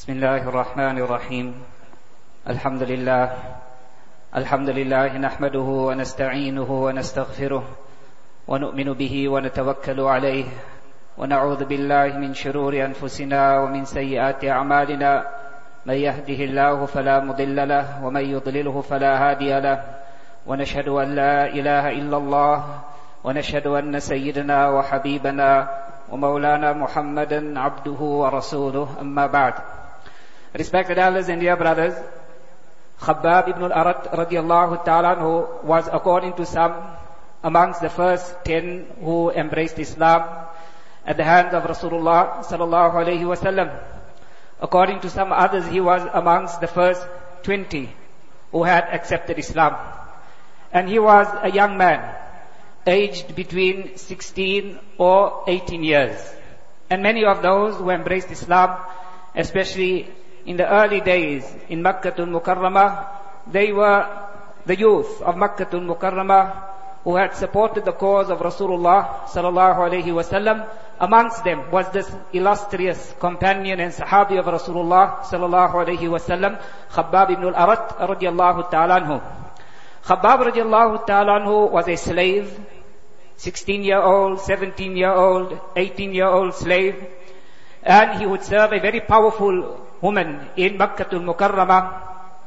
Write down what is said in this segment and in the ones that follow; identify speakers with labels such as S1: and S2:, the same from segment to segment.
S1: بسم الله الرحمن الرحيم الحمد لله نحمده ونستعينه ونستغفره ونؤمن به ونتوكل عليه ونعوذ بالله من شرور أنفسنا ومن سيئات أعمالنا من يهده الله فلا مضل له ومن يضلله فلا هادي له ونشهد أن لا إله إلا الله ونشهد أن سيدنا وحبيبنا ومولانا محمدا عبده ورسوله أما بعد. Respected elders and dear brothers, Khabbab ibn al-Arat radiallahu ta'ala anhu was, according to some, amongst the first 10 who embraced Islam at the hands of Rasulullah sallallahu alayhi wa sallam. According to some others, he was amongst the first 20 who had accepted Islam. And he was a young man, aged between 16 or 18 years. And many of those who embraced Islam, especially in the early days in Makkatul Mukarramah, they were the youth of Makkatul Mukarramah who had supported the cause of Rasulullah sallallahu alayhi wasallam. Amongst them was this illustrious companion and sahabi of Rasulullah sallallahu alayhi wasallam, Khabbab ibn al-Arat radiyallahu ta'ala anhu. Khabbab radiyallahu ta'ala anhu was a slave, 16-year-old, 17-year-old, 18-year-old slave, and he would serve a very powerful woman in Makkatul Mukarramah.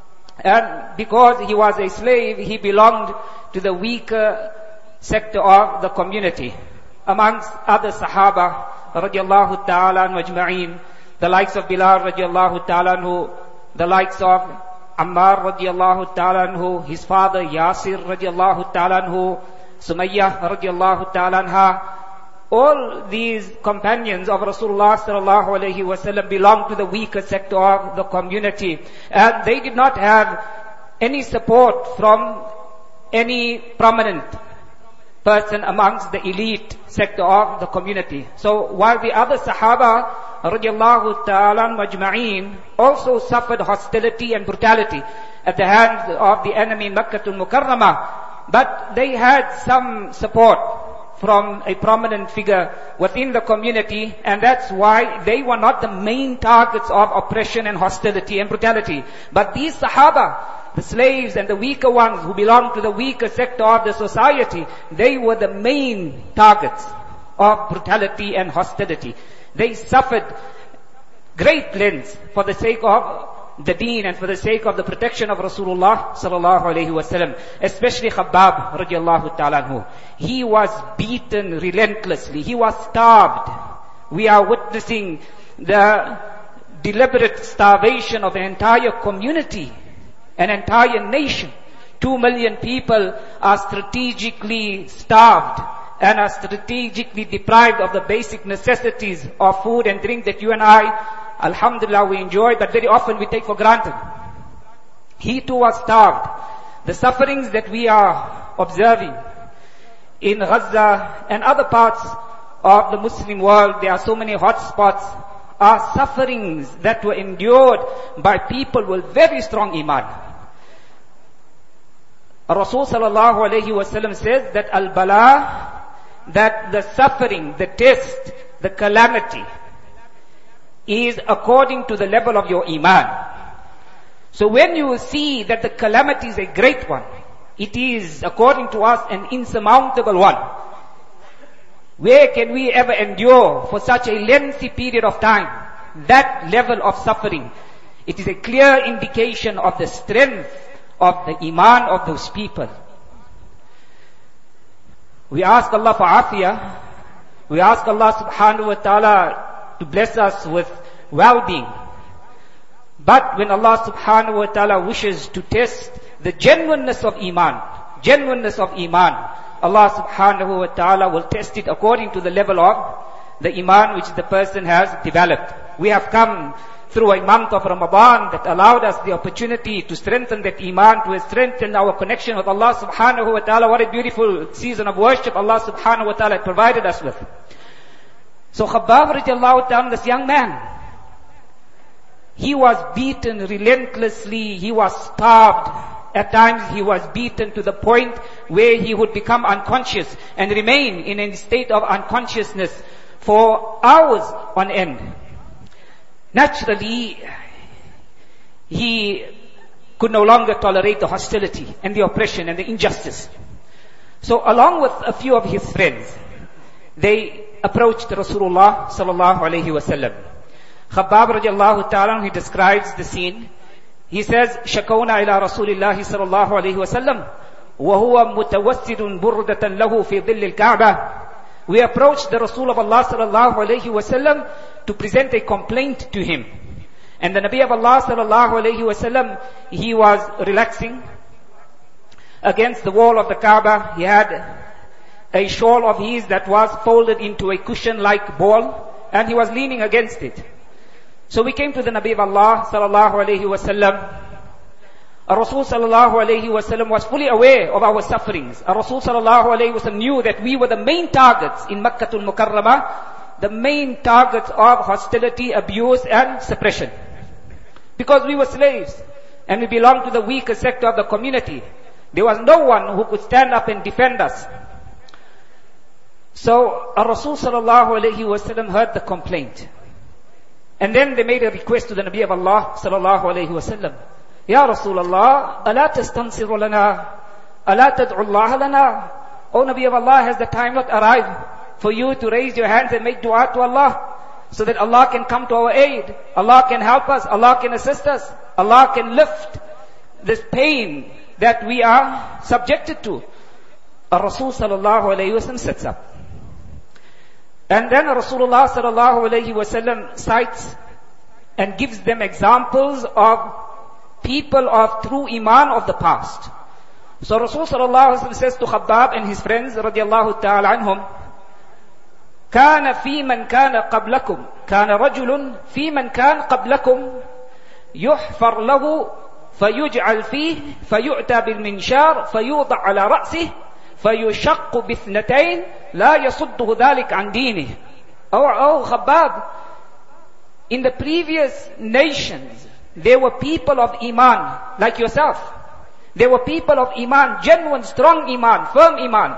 S1: And because he was a slave, he belonged to the weaker sector of the community. Amongst other Sahaba radiallahu ta'ala anhu ajma'een, the likes of Bilal radiallahu ta'ala anhu, the likes of Ammar radiallahu ta'ala anhu, his father Yasir radiallahu ta'ala anhu, Sumayyah radiallahu ta'ala anha. All these companions of Rasulullah sallallahu alayhi wasallam belonged to the weaker sector of the community, and they did not have any support from any prominent person amongst the elite sector of the community. So while the other Sahaba radiallahu ta'ala majma'een also suffered hostility and brutality at the hands of the enemy in Makkatul Mukarramah, but they had some support from a prominent figure within the community, and that's why they were not the main targets of oppression and hostility and brutality. But these Sahaba, the slaves and the weaker ones who belonged to the weaker sector of the society, they were the main targets of brutality and hostility. They suffered great lengths for the sake of the deen and for the sake of the protection of Rasulullah sallallahu alayhi wasallam, especially Khabbab radiallahu ta'ala anhu. He was beaten relentlessly. He was starved. We are witnessing the deliberate starvation of an entire community, an entire nation. 2 million people are strategically starved and are strategically deprived of the basic necessities of food and drink that you and I, alhamdulillah, we enjoy, but very often we take for granted. He too was starved. The sufferings that we are observing in Gaza and other parts of the Muslim world, there are so many hot spots, are sufferings that were endured by people with very strong iman. Rasul sallallahu alayhi wasallam says that al-bala, that the suffering, the test, the calamity, is according to the level of your iman. So when you see that the calamity is a great one, it is, according to us, an insurmountable one. Where can we ever endure for such a lengthy period of time that level of suffering? It is a clear indication of the strength of the iman of those people. We ask Allah for afiyah. We ask Allah subhanahu wa ta'ala to bless us with well-being. But when Allah subhanahu wa ta'ala wishes to test the genuineness of iman, Allah subhanahu wa ta'ala will test it according to the level of the iman which the person has developed. We have come through a month of Ramadan that allowed us the opportunity to strengthen that iman, to strengthen our connection with Allah subhanahu wa ta'ala. What a beautiful season of worship Allah subhanahu wa ta'ala provided us with. So Khabbab radiallahu ta'ala, this young man, he was beaten relentlessly, he was starved. At times he was beaten to the point where he would become unconscious and remain in a state of unconsciousness for hours on end. Naturally, he could no longer tolerate the hostility and the oppression and the injustice. So along with a few of his friends, they approached Rasulullah sallallahu alayhi wasallam. Khabbab radiallahu ta'ala, he describes the scene. He says, شَكَوْنَا إِلَى رَسُولِ اللَّهِ صَلَى اللَّهُ عَلَيْهِ وَسَلَّمْ وَهُوَ مُتَوَسِّدٌ بُرْدَةً لَهُ فِي ظِلِّ الْكَعْبَةِ. We approached the Rasul of Allah sallallahu alayhi wasallam to present a complaint to him. And the Nabi of Allah sallallahu alayhi wasallam, he was relaxing against the wall of the Kaaba. He had a shawl of his that was folded into a cushion-like ball, and he was leaning against it. So we came to the Nabi of Allah sallallahu alayhi wasallam. Rasul sallallahu alayhi wasallam was fully aware of our sufferings. Rasul sallallahu alayhi wasallam knew that we were the main targets in Makkatul Mukarramah, the main targets of hostility, abuse and suppression. Because we were slaves and we belonged to the weaker sector of the community. There was no one who could stand up and defend us. So Rasul sallallahu alayhi wasallam heard the complaint. And then they made a request to the Nabi of Allah sallallahu alayhi wasallam. Ya Rasulullah, ala tastansiru lana, ala tad'u Allah lana. O Nabi of Allah, has the time not arrived for you to raise your hands and make dua to Allah, so that Allah can come to our aid, Allah can help us, Allah can assist us, Allah can lift this pain that we are subjected to? Rasul sallallahu alayhi wasallam sits up. And then Rasulullah sallallahu alayhi wasallam cites and gives them examples of people of true iman of the past. So Rasul sallallahu alayhi wasallam says to Khabbab and his friends radiallahu ta'ala anhum, كان في من كان قبلكم كان رجل في من كان قبلكم يحفر له فيجعل فيه فيؤتى بالمنشار فيوضع على رأسه فيشق باثنتين لا يصده ذلك عن دينه. Oh Khabbab, in the previous nations there were people of iman like yourself. There were people of iman, genuine, strong iman, firm iman.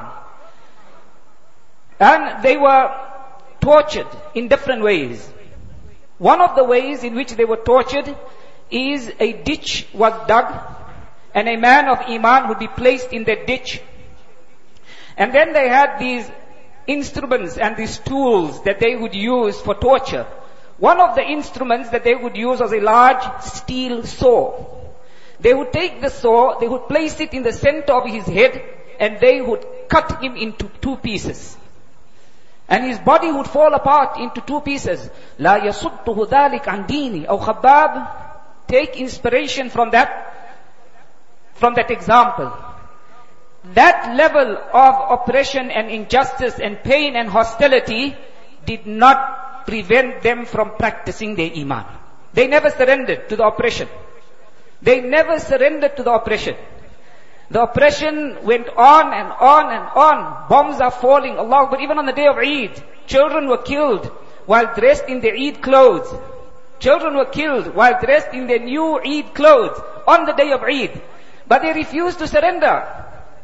S1: And they were tortured in different ways. One of the ways in which they were tortured is a ditch was dug, and a man of iman would be placed in the ditch. And then they had these instruments and these tools that they would use for torture. One of the instruments that they would use was a large steel saw. They would take the saw, they would place it in the center of his head, and they would cut him into two pieces. And his body would fall apart into two pieces. لا يصده ذلك عن ديني. Oh Khabbab, take inspiration from that example. That level of oppression and injustice and pain and hostility did not prevent them from practicing their iman. They never surrendered to the oppression. They never surrendered to the oppression. The oppression went on and on and on. Bombs are falling, Allah, but even on the day of Eid, children were killed while dressed in their Eid clothes. Children were killed while dressed in their new Eid clothes on the day of Eid. But they refused to surrender.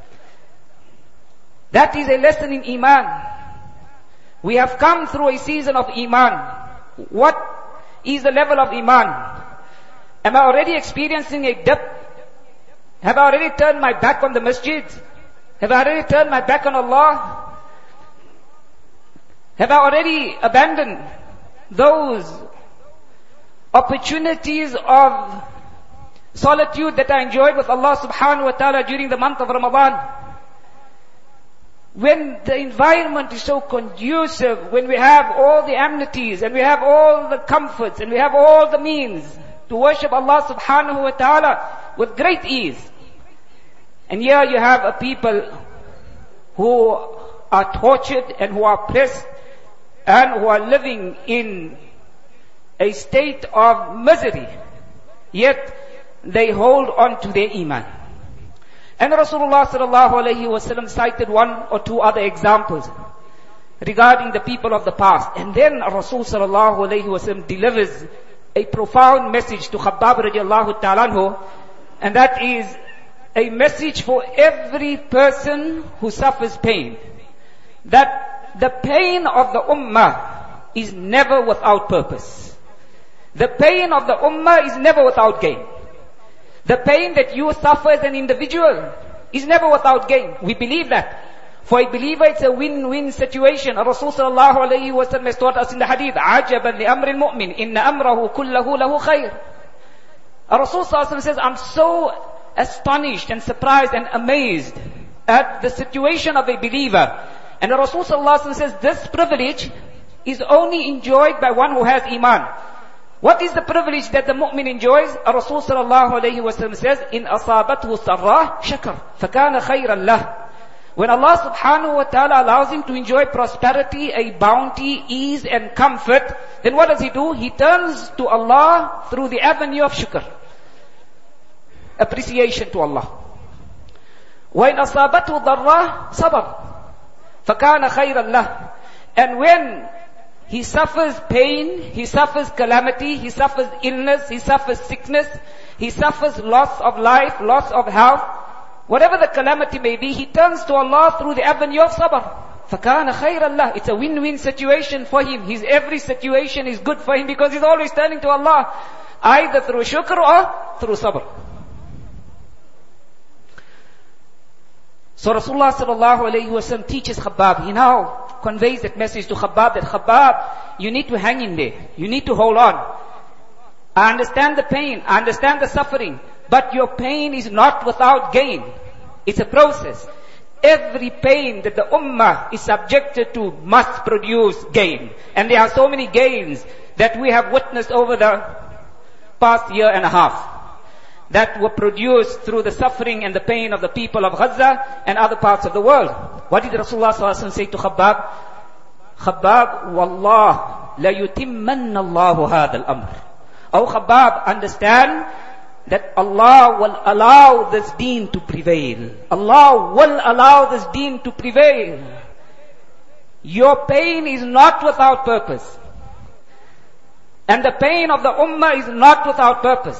S1: That is a lesson in iman. We have come through a season of iman. What is the level of iman? Am I already experiencing a dip? Have I already turned my back on the masjid? Have I already turned my back on Allah? Have I already abandoned those opportunities of solitude that I enjoyed with Allah subhanahu wa ta'ala during the month of Ramadan? When the environment is so conducive, when we have all the amenities and we have all the comforts and we have all the means to worship Allah subhanahu wa ta'ala with great ease. And here you have a people who are tortured and who are oppressed and who are living in a state of misery, yet they hold on to their iman. And Rasulullah sallallahu alayhi wasallam cited one or two other examples regarding the people of the past. And then Rasul sallallahu alayhi wasallam delivers a profound message to Khabbab radiallahu ta'ala anhu, and that is a message for every person who suffers pain. That the pain of the ummah is never without purpose. The pain of the ummah is never without gain. The pain that you suffer as an individual is never without gain. We believe that. For a believer, it's a win-win situation. Rasul sallallahu alayhi wa sallam has taught us in the hadith, عَجَبًا لِأَمْرِ الْمُؤْمِنِ إِنَّ أَمْرَهُ كُلَّهُ لَهُ خَيْرٌ. Rasul sallallahu alayhi wa sallam says, I'm so astonished and surprised and amazed at the situation of a believer. And Rasul sallallahu alayhi wa sallam says, this privilege is only enjoyed by one who has iman. What is the privilege that the mu'min enjoys? Rasul sallallahu alayhi wa sallam says, in asabathu sarrah shakar, fakana khayran lah. When Allah subhanahu wa ta'ala allows him to enjoy prosperity, a bounty, ease and comfort, then what does he do? He turns to Allah through the avenue of shukr. Appreciation to Allah. وَإِنْ أَصَابَتْهُ ضَرَّةٌ صَبَرٌ فَكَانَ خَيْرًا لَهُ. And when he suffers pain, he suffers calamity, he suffers illness, he suffers sickness, he suffers loss of life, loss of health, whatever the calamity may be, he turns to Allah through the avenue of sabr. فَكَانَ خَيْرًا لَهُ. It's a win-win situation for him. His every situation is good for him because he's always turning to Allah, either through shukr or through sabr. So Rasulullah sallallahu alayhi wa sallam teaches Khabbab. He now conveys that message to Khabbab, that Khabbab, you need to hang in there. You need to hold on. I understand the pain. I understand the suffering. But your pain is not without gain. It's a process. Every pain that the ummah is subjected to must produce gain. And there are so many gains that we have witnessed over the past year and a half, that were produced through the suffering and the pain of the people of Gaza and other parts of the world. What did Rasulullah sallallahu alaihi wasallam say to Khabbab? Khabbab, Wallah, la yutimmanna Allahu hadha al-amr. Oh Khabbab, understand that Allah will allow this deen to prevail. Allah will allow this deen to prevail. Your pain is not without purpose. And the pain of the ummah is not without purpose.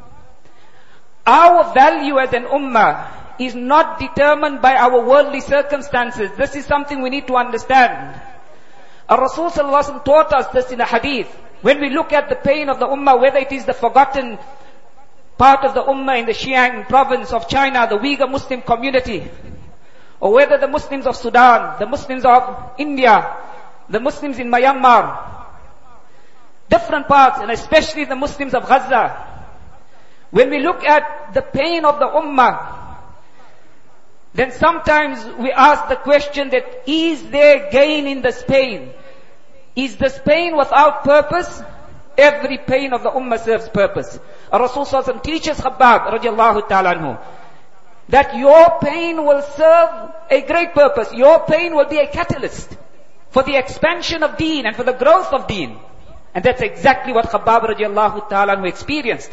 S1: Our value as an ummah is not determined by our worldly circumstances. This is something we need to understand. Rasul sallallahu alaihi wasallam taught us this in a hadith. When we look at the pain of the ummah, whether it is the forgotten part of the ummah in the Xinjiang province of China, the Uyghur Muslim community, or whether the Muslims of Sudan, the Muslims of India, the Muslims in Myanmar, different parts, and especially the Muslims of Gaza. When we look at the pain of the ummah, then sometimes we ask the question that, is there gain in this pain? Is this pain without purpose? Every pain of the ummah serves purpose. Rasul sallallahu alaihi wasallam teaches Khabbab radiallahu ta'ala anhu that your pain will serve a great purpose. Your pain will be a catalyst for the expansion of deen and for the growth of deen. And that's exactly what Khabbab radiallahu ta'ala anhu experienced.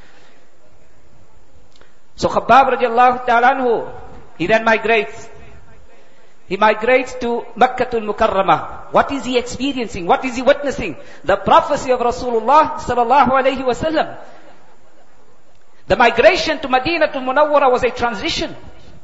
S1: So Khabbab radiallahu ta'ala anhu, he then migrates. He migrates to Makkatul Mukarramah. What is he experiencing? What is he witnessing? The prophecy of Rasulullah sallallahu alayhi wa sallam. The migration to Madinatul Munawwara was a transition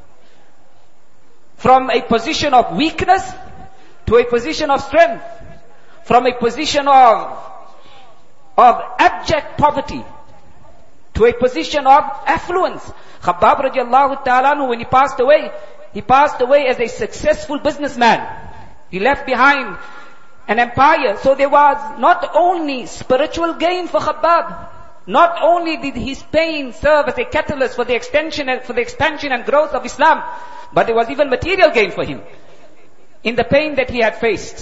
S1: from a position of weakness to a position of strength, from a position of abject poverty to a position of affluence. Khabbab radiallahu ta'ala anhu, when he passed away as a successful businessman. He left behind an empire. So there was not only spiritual gain for Khabbab, not only did his pain serve as a catalyst for the expansion and growth of Islam, but there was even material gain for him in the pain that he had faced.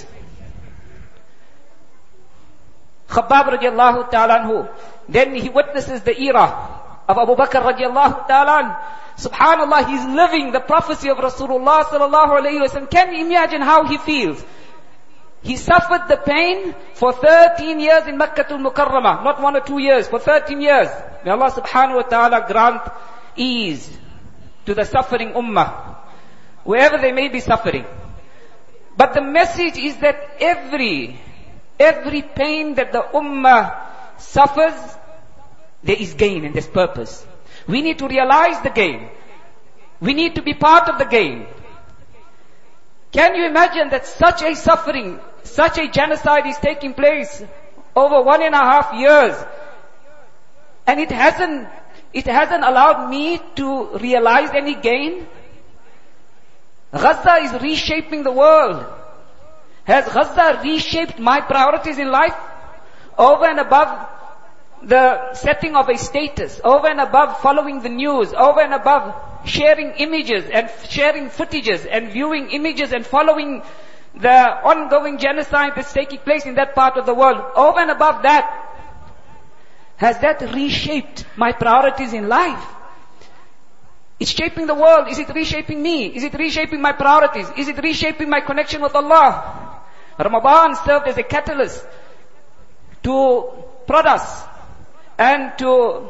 S1: Khabbab radiallahu ta'ala anhu, then he witnesses the era of Abu Bakr radiallahu ta'ala. Subhanallah, he's living the prophecy of Rasulullah sallallahu alayhi wa sallam. Can you imagine how he feels? He suffered the pain for 13 years in Makkatul Mukarramah, not 1 or 2 years, for 13 years. May Allah subhanahu wa ta'ala grant ease to the suffering ummah, wherever they may be suffering. But the message is that every pain that the ummah suffers, there is gain and there's purpose. We need to realize the gain. We need to be part of the gain. Can you imagine that such a suffering, such a genocide is taking place over 1.5 years, and it it hasn't allowed me to realize any gain. Gaza is reshaping the world. Has Gaza reshaped my priorities in life? Over and above the setting of a status, over and above following the news, over and above sharing images and sharing footages and viewing images and following the ongoing genocide that's taking place in that part of the world, over and above that, has that reshaped my priorities in life? It's shaping the world. Is it reshaping me? Is it reshaping my priorities? Is it reshaping my connection with Allah? Ramadan served as a catalyst to prod us and to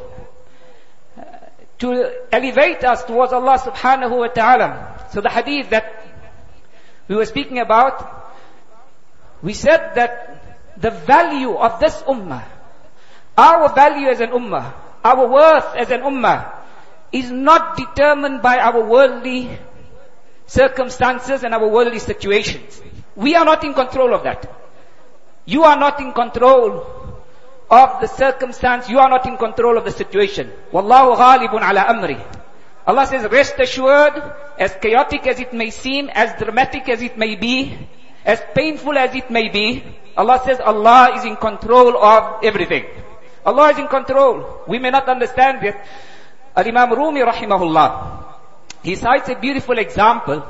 S1: elevate us towards Allah subhanahu wa ta'ala. So the hadith that we were speaking about, we said that the value of this ummah, our value as an ummah, our worth as an ummah, is not determined by our worldly circumstances and our worldly situations. We are not in control of that. You are not in control of the circumstance. You are not in control of the situation. Wallahu ghalibun ala amri. Allah says, rest assured, as chaotic as it may seem, as dramatic as it may be, as painful as it may be, Allah says Allah is in control of everything. Allah is in control. We may not understand it. Al-Imam Rumi rahimahullah, he cites a beautiful example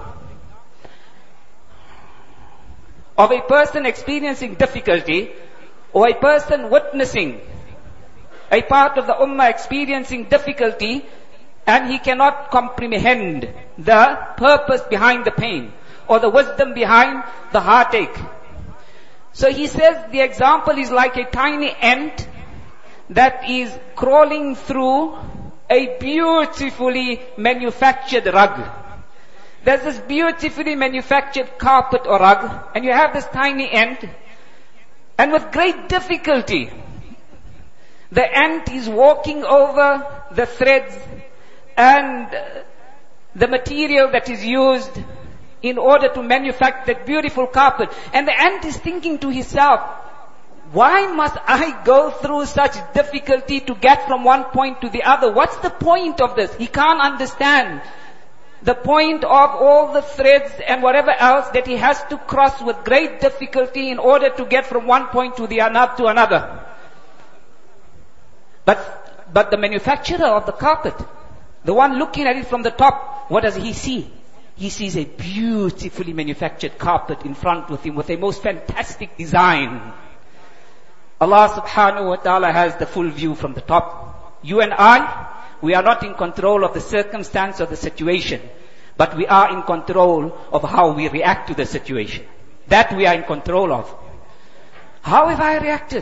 S1: of a person experiencing difficulty, or a person witnessing a part of the ummah experiencing difficulty, and he cannot comprehend the purpose behind the pain or the wisdom behind the heartache. So he says the example is like a tiny ant that is crawling through a beautifully manufactured rug. There's this beautifully manufactured carpet or rug, and you have this tiny ant, and with great difficulty, the ant is walking over the threads and the material that is used in order to manufacture that beautiful carpet. And the ant is thinking to himself, why must I go through such difficulty to get from one point to the other? What's the point of this? He can't understand the point of all the threads and whatever else that he has to cross with great difficulty in order to get from one point to another. But the manufacturer of the carpet, the one looking at it from the top, what does he see? He sees a beautifully manufactured carpet in front of him with a most fantastic design. Allah subhanahu wa ta'ala has the full view from the top. You and I, we are not in control of the circumstance or the situation, but we are in control of how we react to the situation. That we are in control of. How have I reacted?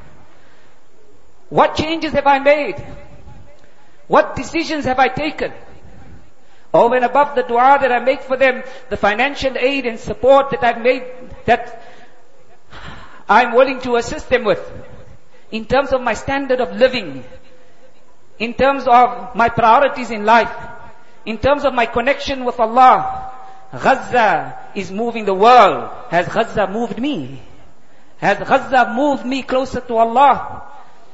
S1: What changes have I made? What decisions have I taken? Over and above the dua that I make for them, the financial aid and support that I've made, that I'm willing to assist them with, in terms of my standard of living, in terms of my priorities in life, in terms of my connection with Allah. Gaza is moving the world. Has Gaza moved me? Has Gaza moved me closer to Allah?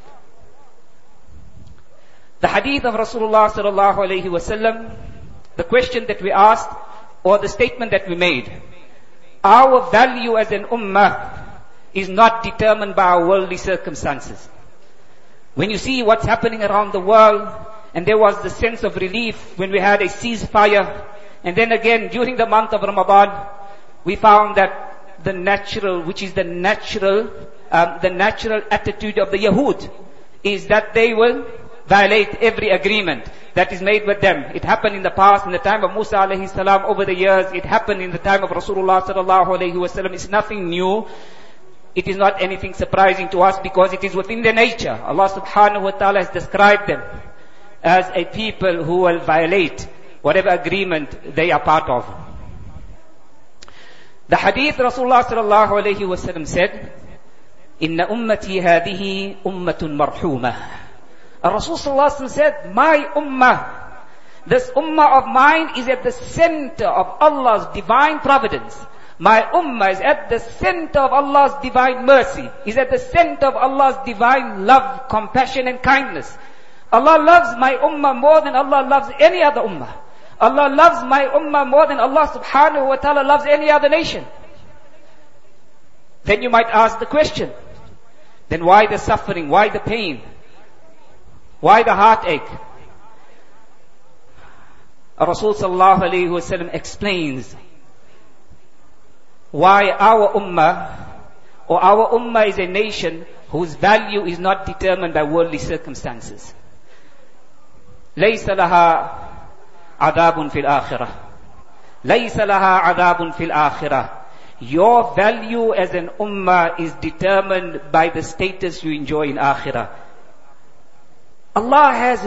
S1: The hadith of Rasulullah sallallahu alayhi wasallam, the question that we asked, or the statement that we made, our value as an ummah is not determined by our worldly circumstances. When you see what's happening around the world, and there was the sense of relief when we had a ceasefire, and then again during the month of Ramadan, we found that the natural attitude of the Yahud is that they will violate every agreement that is made with them. It happened in the past, in the time of Musa alayhi salam, over the years. It happened in the time of Rasulullah sallallahu alayhi wasallam. It's nothing new. It is not anything surprising to us because it is within their nature. Allah subhanahu wa ta'ala has described them as a people who will violate whatever agreement they are part of. The hadith Rasulullah sallallahu alayhi wasallam said, Inna ummati hadihi ummatun marhumah. Rasul sallallahu alayhi wasallam said, my ummah, this ummah of mine is at the center of Allah's divine providence. My ummah is at the center of Allah's divine mercy, is at the center of Allah's divine love, compassion and kindness. Allah loves my ummah more than Allah loves any other ummah. Allah loves my ummah more than Allah subhanahu wa ta'ala loves any other nation. Then you might ask the question, then why the suffering? Why the pain? Why the heartache? Rasul sallallahu alayhi wa sallam explains why our ummah is a nation whose value is not determined by worldly circumstances. لَيْسَ لَهَا عَذَابٌ فِي الْآخِرَةِ لَيْسَ لَهَا عَذَابٌ فِي الْآخِرَةِ. Your value as an ummah is determined by the status you enjoy in akhirah. Allah has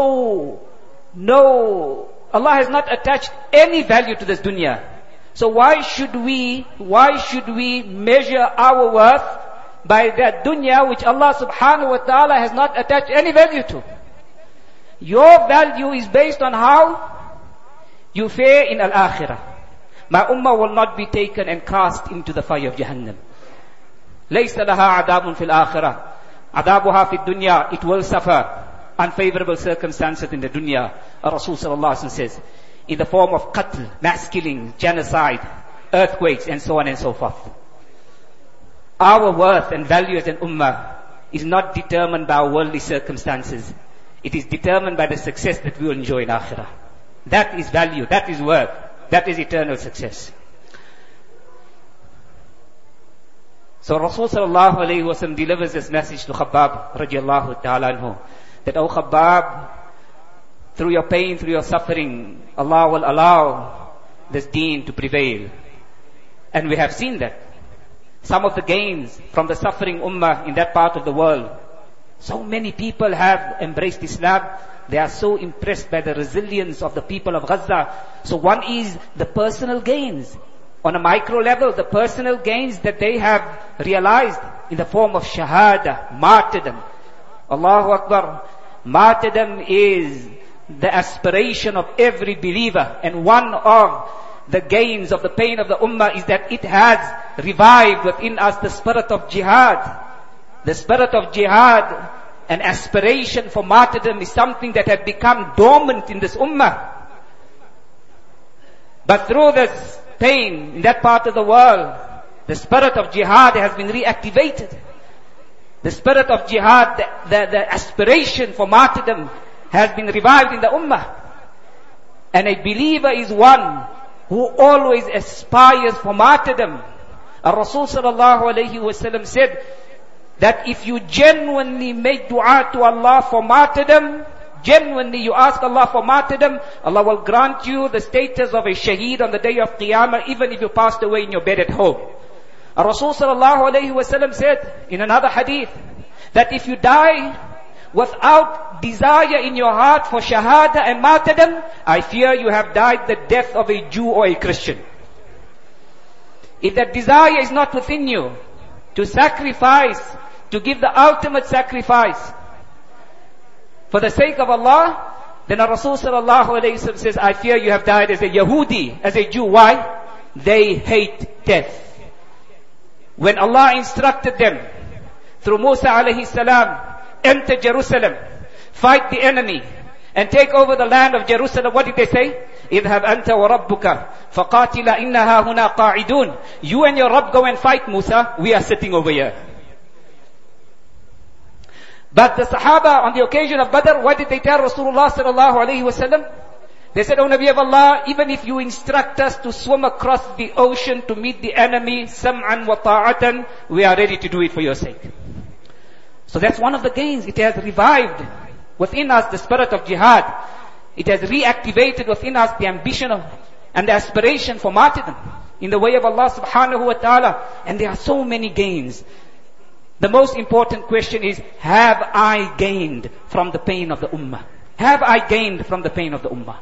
S1: Allah has not attached any value to this dunya. So why should we measure our worth by that dunya which Allah subhanahu wa ta'ala has not attached any value to? Your value is based on how you fare in al-akhirah. My ummah will not be taken and cast into the fire of Jahannam. لَيْسَ لَهَا عَذَابٌ فِي الْآخِرَةِ عَذَابُهَا فِي الدُّنْيَا. It will suffer unfavorable circumstances in the dunya. Rasul sallallahu alaihi wasallam says, in the form of qatl, mass killing, genocide, earthquakes, and so on and so forth. Our worth and value as an ummah is not determined by our worldly circumstances. It is determined by the success that we will enjoy in akhirah. That is value, that is worth, that is eternal success. So Rasul sallallahu alayhi wa sallam delivers this message to Khabbab radiallahu ta'ala anhu, that, O Khabbab, through your pain, through your suffering, Allah will allow this deen to prevail. And we have seen that. Some of the gains from the suffering ummah in that part of the world. So many people have embraced Islam. They are so impressed by the resilience of the people of Gaza. So one is the personal gains. On a micro level, the personal gains that they have realized in the form of shahada, martyrdom. Allahu Akbar. Martyrdom is the aspiration of every believer. And one of the gains of the pain of the ummah is that it has revived within us the spirit of jihad. The spirit of jihad and aspiration for martyrdom is something that had become dormant in this ummah. But through this pain in that part of the world, the spirit of jihad has been reactivated. The spirit of jihad, the aspiration for martyrdom has been revived in the ummah. And a believer is one who always aspires for martyrdom. Rasul sallallahu alayhi wa sallam said that if you genuinely make dua to Allah for martyrdom, genuinely you ask Allah for martyrdom, Allah will grant you the status of a shaheed on the day of Qiyamah, even if you passed away in your bed at home. Rasul sallallahu alayhi wa sallam said in another hadith that if you die without desire in your heart for shahada and martyrdom, I fear you have died the death of a Jew or a Christian. If that desire is not within you to sacrifice, to give the ultimate sacrifice for the sake of Allah, then Rasul sallallahu alayhi wa sallam says, I fear you have died as a Yahudi, as a Jew. Why? They hate death. When Allah instructed them through Musa alayhi salam, enter Jerusalem, fight the enemy, and take over the land of Jerusalem, what did they say? اذهب أنت وربك فقاتلا إنها هنا قاعدون. You and your Rabb go and fight, Musa. We are sitting over here. But the Sahaba on the occasion of Badr, what did they tell Rasulullah sallallahu alayhi wa sallam? They said, O Nabi of Allah, even if you instruct us to swim across the ocean to meet the enemy, sam'an wa ta'atan, we are ready to do it for your sake. So that's one of the gains. It has revived within us the spirit of jihad. It has reactivated within us the ambition and the aspiration for martyrdom in the way of Allah subhanahu wa ta'ala. And there are so many gains. The most important question is, have I gained from the pain of the ummah? Have I gained from the pain of the ummah?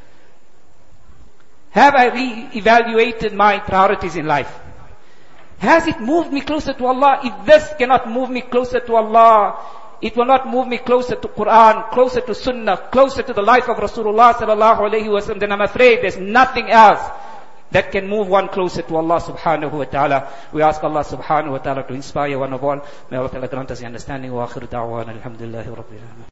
S1: Have I re-evaluated my priorities in life? Has it moved me closer to Allah? If this cannot move me closer to Allah, it will not move me closer to Quran, closer to Sunnah, closer to the life of Rasulullah sallallahu alayhi wa sallam, then I'm afraid there's nothing else that can move one closer to Allah subhanahu wa ta'ala. We ask Allah subhanahu wa ta'ala to inspire one of all. May Allah ta'ala grant us the understanding. Wa akhiru da'wana alhamdulillahi rabbil alamin.